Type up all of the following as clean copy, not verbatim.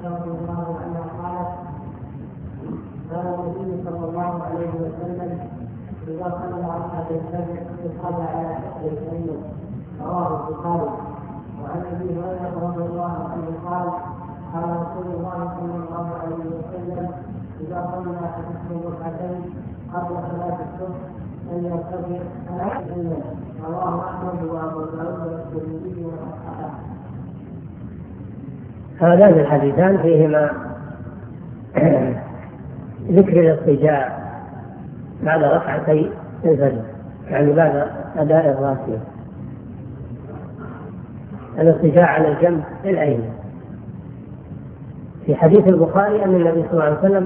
رضي الله عنها قالت: قال النبي صلى الله عليه وسلم: إذا صلى ركعة الفجر صلى على حسن الكريم. رواه البخاري. وعن أبي هريرة رضي الله عنه قال: قال رسول الله صلى الله عليه وسلم: إذا صلى أحدكم ركعتين قبل صلاة الصبح فليرتفع على حسن. رواه أحمد وأبو داود والترمذي وصححه. هذان الحديثان فيهما ذكر الاضطجاع بعد ركعتي الفجر، يعني بعد أداء الراتبة، الاضطجاع على الجنب الأيمن. في حديث البخاري أن النبي صلى الله عليه وسلم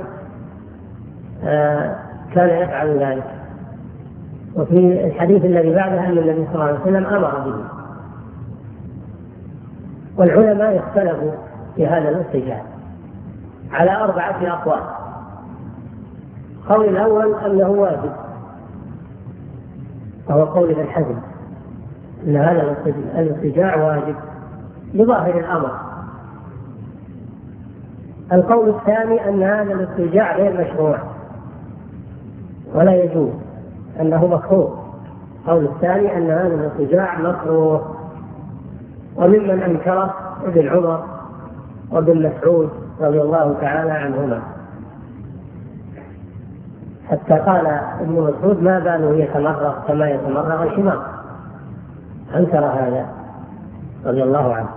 كان يفعل ذلك، وفي الحديث الذي بعده أن النبي صلى الله عليه وسلم أمر به. والعلماء اختلفوا في هذا الاضطجاع على 4 أقوال. القول الأول أنه واجب، وهو قول ابن حزم أن هذا الاضطجاع واجب لظاهر الأمر. القول الثاني أن هذا الاضطجاع غير مشروع ولا يجوز، أنه مكروه. القول الثاني أن هذا الاضطجاع مكروه. وممن أنكره ابن عمر وابن مسعود رضي الله تعالى عنهما، حتى قال ابن مسعود: ما باله يتمرغ كما يتمرغ الحمار. أنكر هذا رضي الله عنه.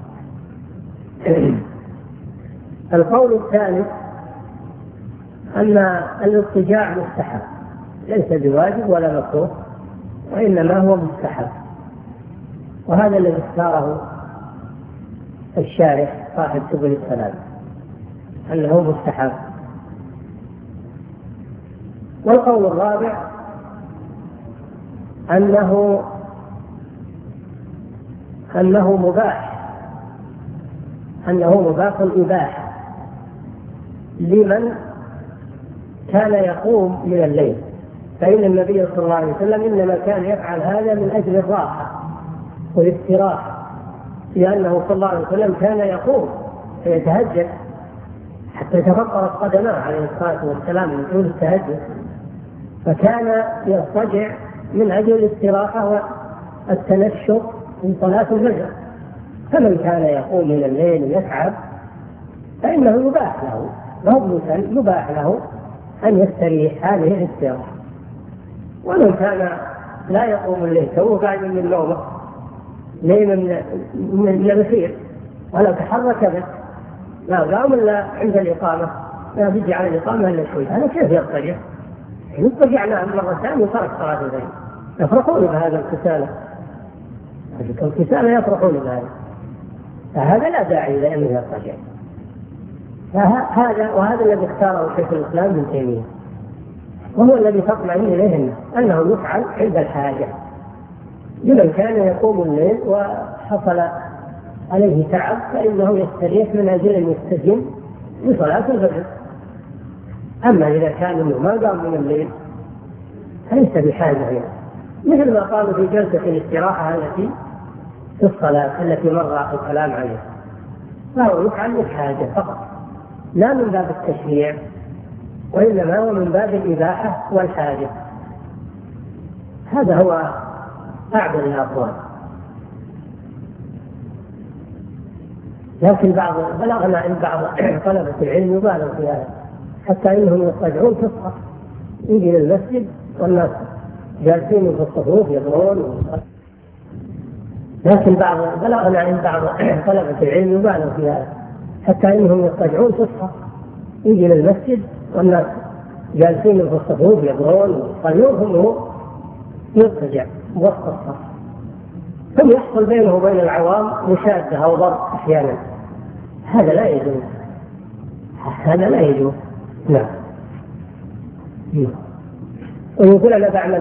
القول الثالث أن الاضطجاع مستحب، ليس بواجب ولا مكروه، وإنما هو مستحب. وهذا الذي اختاره الشارح صاحب سبل السلام، أنه مستحب. والقول الرابع أنه مباح الإباحة لمن كان يقوم من الليل، فإن النبي صلى الله عليه وسلم إنما كان يفعل هذا من أجل الراحة والاستراحة، لأنه صلى الله عليه وسلم كان يقوم فيتهجد حتى تفطرت قدماه عليه الصلاة والسلام من طول التهجد، فكان يضطجع من أجل الاستراحة والتنشط من صلاة الفجر. فمن كان يقوم من الليل ويتعب فإنه يباح له أن يستريح هذه الاستراحة. ومن كان لا يقوم الليل فهو قاعد من نومه نايم من الخير ولا تحرك به، لا قام إلا عند الإقامة، لا بيجي على الإقامة إلا شوي، هذا كيف يضطجع؟ يضطجع نعم مرة ثانية وترك صلاة الليل. يفرحون بهذا الكسالى، يفرحون بهذا، فهذا لا داعي لأنه يضطجع. وهذا الذي اختاره شيخ الإسلام ابن تيمية، وهو الذي تطمئن إليه أنه يفعل عند الحاجة لمن كان يقوم الليل وحصل عليه تعب، فإنه يستريح من أجل أن يستجم لصلاة الفجر. أما إذا كان ما قام من الليل فليس بحاجة يعني. مثل ما قالوا في جلسة الاستراحة التي في الصلاة التي مر الكلام عليها، فهو يفعل للحاجة فقط، لا من باب التشريع، وإنما هو من باب الإباحة والحاجة. هذا هو أعدل الأقوال. لكن بلغنا أن بعض طلبة العلم يبالغ في هذا، حتى إنهم يضطجعون في الصف، يجي للمسجد والناس جالسين في الصفوف يضرون. لكن بلغنا عند بعض طلبة العلم يبالغ في هذا، حتى إنهم يضطجعون في الصف، يجي للمسجد والناس جالسين في الصفوف يضرون ويوهم يضطجع وسط الصف، ثم يحصل بينه وبين العوام مشادة أو ضرب أحيانا. هذا لا يجوز. نعم. ويقول أنا بعمل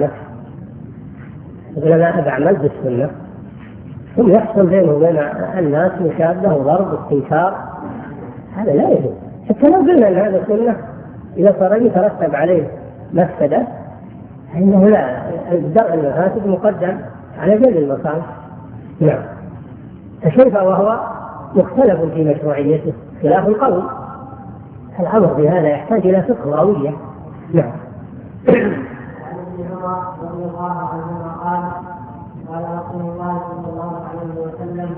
بالسنة، ثم يحصل بينه وبين الناس مشادة وضرب واستنكار. هذا لا يجوز. حتى لو قلنا أن هذا سنة، إذا صار يترتب عليه مفسدة فإنه لا، الدرء المفاسد مقدم على جلب المصالح. نعم. فكيف وهو مختلف في مشروعيته خلاف القول. الأمر بهذا يحتاج إلى فقه روية. نعم. عن ابن عمر رضي الله عنهما قال قال رسول الله صلى الله عليه وسلم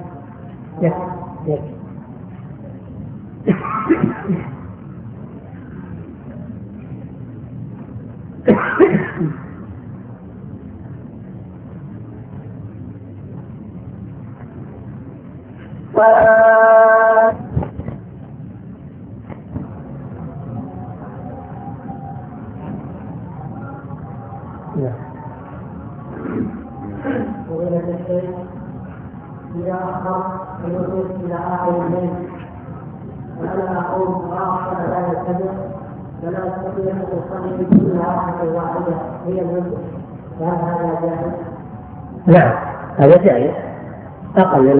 إذا أخر الوصول إلى آخر الليل وأنا أقول راحة لا يتبع فلا أستطيع أن أصلي كل راحة واحدة هي الوتر، فهل هذا جائز؟ نعم هذا جائز. أقل